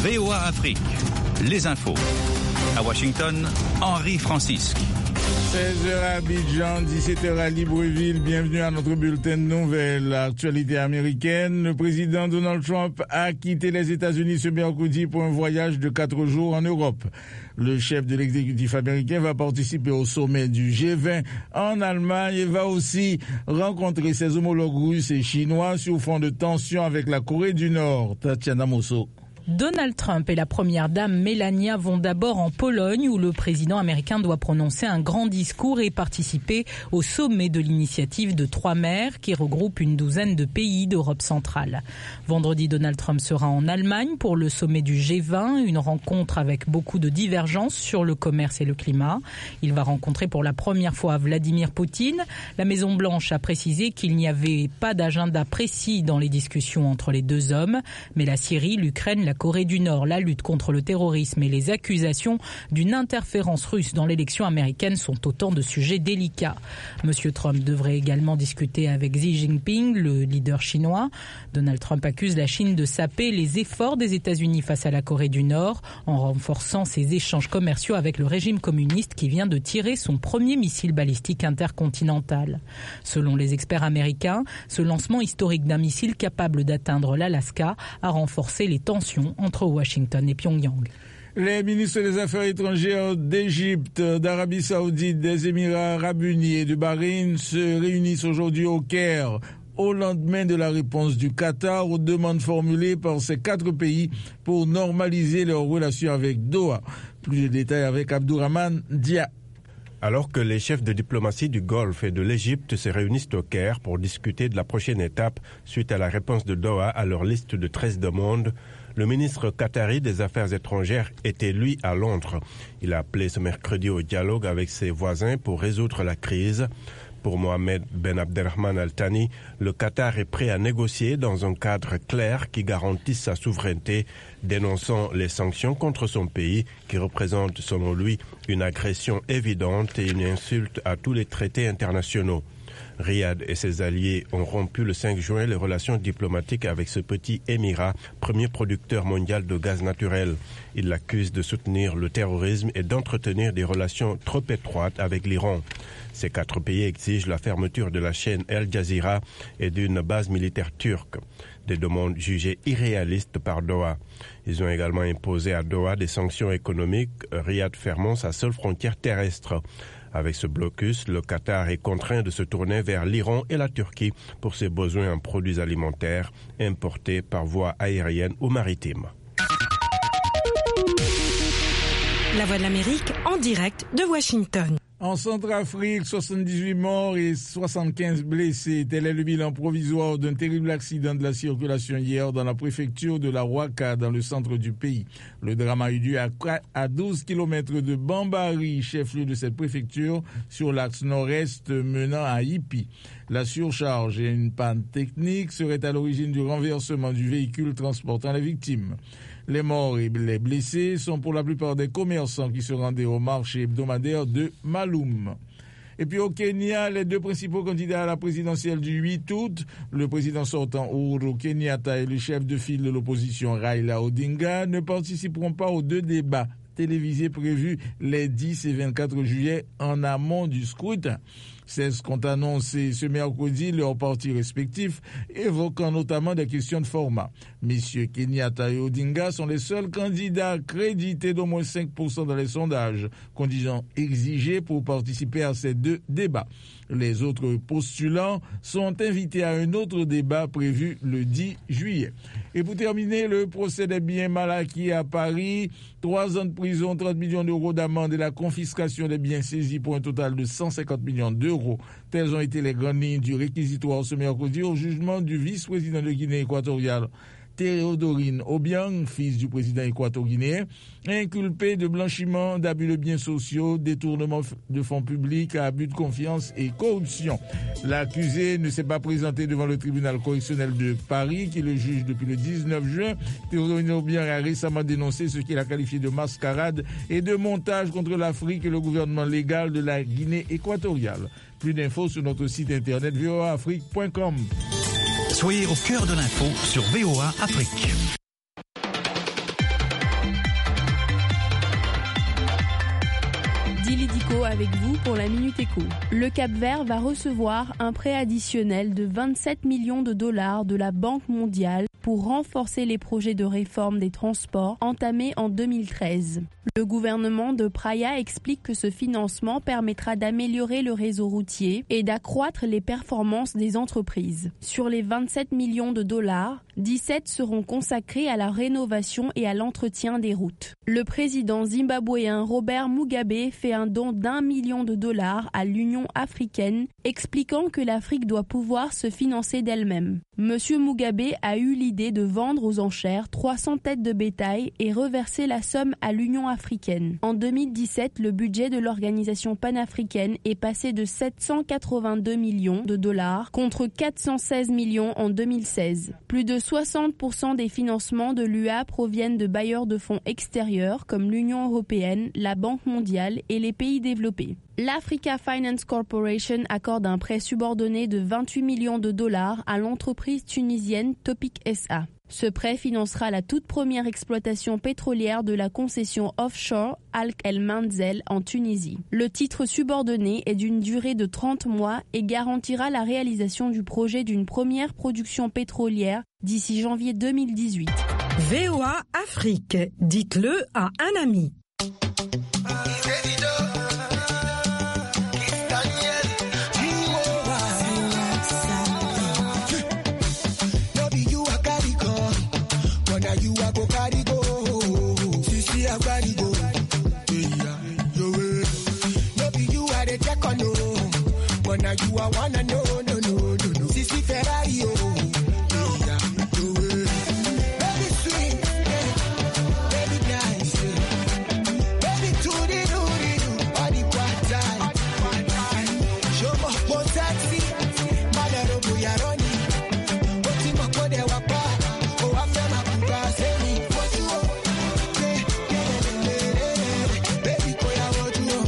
VOA Afrique, les infos. À Washington, Henri Francisque. 16h à Abidjan, 17h à Libreville. Bienvenue à notre bulletin de nouvelles. Actualité américaine. Le président Donald Trump a quitté les États-Unis ce mercredi pour un voyage de 4 jours en Europe. Le chef de l'exécutif américain va participer au sommet du G20 en Allemagne et va aussi rencontrer ses homologues russes et chinois sur fond de tension avec la Corée du Nord. Tatiana Mosso. Donald Trump et la première dame Melania vont d'abord en Pologne où le président américain doit prononcer un grand discours et participer au sommet de l'initiative de 3 mers qui regroupe une douzaine de pays d'Europe centrale. Vendredi, Donald Trump sera en Allemagne pour le sommet du G20, une rencontre avec beaucoup de divergences sur le commerce et le climat. Il va rencontrer pour la première fois Vladimir Poutine. La Maison-Blanche a précisé qu'il n'y avait pas d'agenda précis dans les discussions entre les deux hommes, mais la Syrie, l'Ukraine, la Corée du Nord, la lutte contre le terrorisme et les accusations d'une interférence russe dans l'élection américaine sont autant de sujets délicats. Monsieur Trump devrait également discuter avec Xi Jinping, le leader chinois. Donald Trump accuse la Chine de saper les efforts des États-Unis face à la Corée du Nord en renforçant ses échanges commerciaux avec le régime communiste qui vient de tirer son premier missile balistique intercontinental. Selon les experts américains, ce lancement historique d'un missile capable d'atteindre l'Alaska a renforcé les tensions entre Washington et Pyongyang. Les ministres des Affaires étrangères d'Égypte, d'Arabie Saoudite, des Émirats Arabes Unis et de Bahreïn se réunissent aujourd'hui au Caire au lendemain de la réponse du Qatar aux demandes formulées par ces 4 pays pour normaliser leurs relations avec Doha. Plus de détails avec Abdourahmane Dia. Alors que les chefs de diplomatie du Golfe et de l'Égypte se réunissent au Caire pour discuter de la prochaine étape suite à la réponse de Doha à leur liste de 13 demandes, le ministre qatari des Affaires étrangères était, lui, à Londres. Il a appelé ce mercredi au dialogue avec ses voisins pour résoudre la crise. Pour Mohamed Ben Abdelrahman Al Thani, le Qatar est prêt à négocier dans un cadre clair qui garantisse sa souveraineté, dénonçant les sanctions contre son pays qui représentent, selon lui, une agression évidente et une insulte à tous les traités internationaux. Riyad et ses alliés ont rompu le 5 juin les relations diplomatiques avec ce petit émirat, premier producteur mondial de gaz naturel. Il l'accuse de soutenir le terrorisme et d'entretenir des relations trop étroites avec l'Iran. Ces 4 pays exigent la fermeture de la chaîne Al Jazeera et d'une base militaire turque. Des demandes jugées irréalistes par Doha. Ils ont également imposé à Doha des sanctions économiques, Riyad fermant sa seule frontière terrestre. Avec ce blocus, le Qatar est contraint de se tourner vers l'Iran et la Turquie pour ses besoins en produits alimentaires importés par voie aérienne ou maritime. La Voix de l'Amérique en direct de Washington. En Centrafrique, 78 morts et 75 blessés. Tel est le bilan provisoire d'un terrible accident de la circulation hier dans la préfecture de la Ouaka, dans le centre du pays. Le drame a eu lieu à 12 km de Bambari, chef-lieu de cette préfecture, sur l'axe nord-est menant à Ipi. La surcharge et une panne technique seraient à l'origine du renversement du véhicule transportant les victimes. Les morts et les blessés sont pour la plupart des commerçants qui se rendaient au marché hebdomadaire de Maloum. Et puis au Kenya, les 2 principaux candidats à la présidentielle du 8 août, le président sortant Uhuru Kenyatta et le chef de file de l'opposition Raila Odinga, ne participeront pas aux 2 débats télévisés prévus les 10 et 24 juillet en amont du scrutin. C'est ce qu'ont annoncé ce mercredi leurs partis respectifs, évoquant notamment des questions de format. Messieurs Kenyatta et Odinga sont les seuls candidats crédités d'au moins 5% dans les sondages, condition exigée pour participer à ces 2 débats. Les autres postulants sont invités à un autre débat prévu le 10 juillet. Et pour terminer, le procès des biens mal acquis à Paris, 3 ans de prison, 30 millions d'euros d'amende et la confiscation des biens saisis pour un total de 150 millions d'euros. Telles ont été les grandes lignes du réquisitoire ce mercredi au jugement du vice-président de Guinée équatoriale, Théodorine Obiang, fils du président équato-guinéen, inculpé de blanchiment, d'abus de biens sociaux, détournement de fonds publics, abus de confiance et corruption. L'accusé ne s'est pas présenté devant le tribunal correctionnel de Paris qui le juge depuis le 19 juin. Théodorine Obiang a récemment dénoncé ce qu'il a qualifié de mascarade et de montage contre l'Afrique et le gouvernement légal de la Guinée équatoriale. Plus d'infos sur notre site internet voaafrique.com. Soyez au cœur de l'info sur VOA Afrique. avec vous pour la Minute Éco. Le Cap-Vert va recevoir un prêt additionnel de 27 millions de dollars de la Banque mondiale pour renforcer les projets de réforme des transports entamés en 2013. Le gouvernement de Praia explique que ce financement permettra d'améliorer le réseau routier et d'accroître les performances des entreprises. Sur les 27 millions de dollars, 17 seront consacrés à la rénovation et à l'entretien des routes. Le président zimbabwéen Robert Mugabe fait un don d'1 million de dollars à l'Union africaine, expliquant que l'Afrique doit pouvoir se financer d'elle-même. Monsieur Mugabe a eu l'idée de vendre aux enchères 300 têtes de bétail et reverser la somme à l'Union africaine. En 2017, le budget de l'organisation panafricaine est passé de 782 millions de dollars contre 416 millions en 2016. Plus de 60% des financements de l'UA proviennent de bailleurs de fonds extérieurs comme l'Union européenne, la Banque mondiale et les pays développés. L'Africa Finance Corporation accorde un prêt subordonné de 28 millions de dollars à l'entreprise tunisienne Topic SA. Ce prêt financera la toute première exploitation pétrolière de la concession offshore Al El Manzel en Tunisie. Le titre subordonné est d'une durée de 30 mois et garantira la réalisation du projet d'une première production pétrolière d'ici janvier 2018. VOA Afrique, dites-le à un ami. You are one and no. Sissy Ferrari, baby sweet, baby nice, baby do body quite show more taxi, madaro buyaroni, what's in my code wapa, oh I feel my puta say me, what you baby koya what you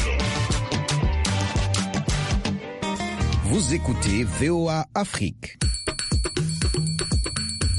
Vous écoutez VOA Afrique.